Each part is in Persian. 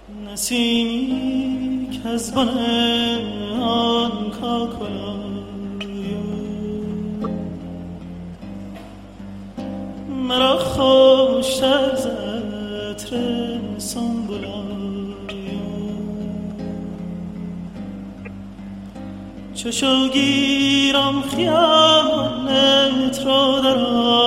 نسیمی که از بن آن کاکلای مرا خوشتر ز عطر سنبلای چشو گیرم خیالت را در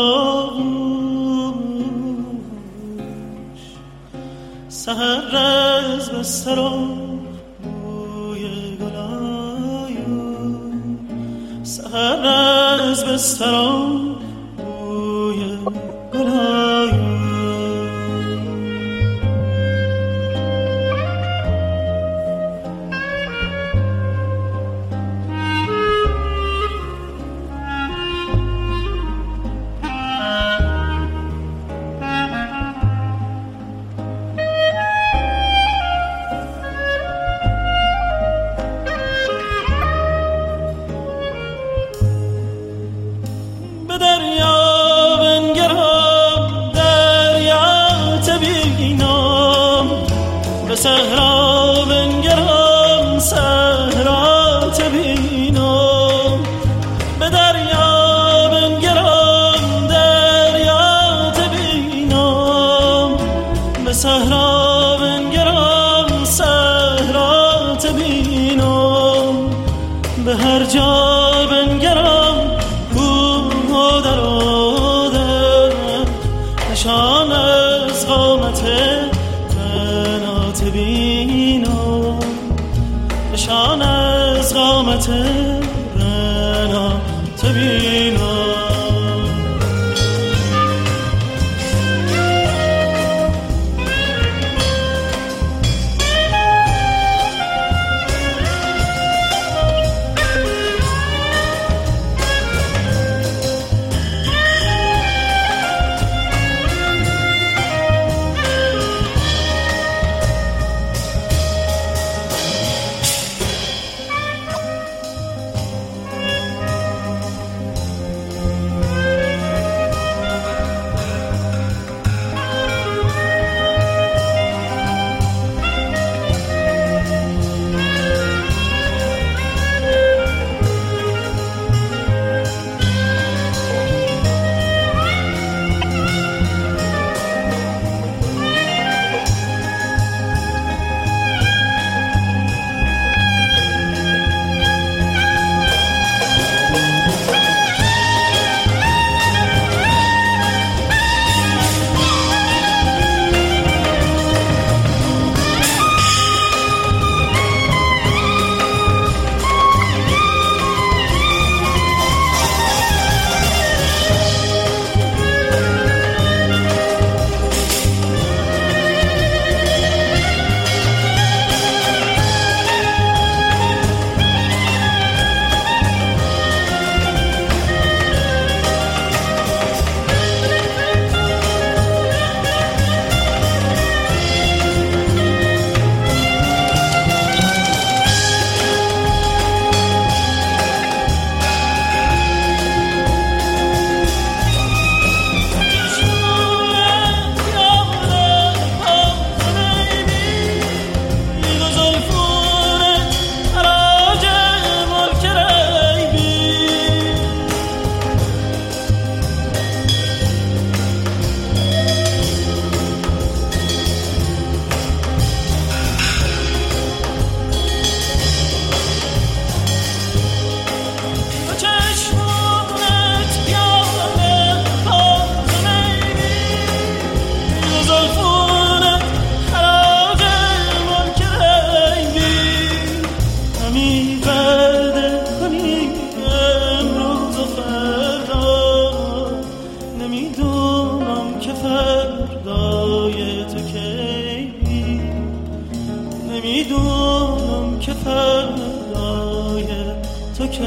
آغوش سحر از بستر و بوی گلای سحر از بستر و بوی گلای صحرا بنگرم صحرا تبینم به دریا بنگرم دریا تبینم به صحرا بنگرم صحرا تبینم به هر جا بنگرم کوه و در و در نشان از قامت بینم نشان از قامت رنا تبینم نمیدونم که فردای تو کی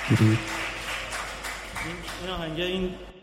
درود. این آهنگ این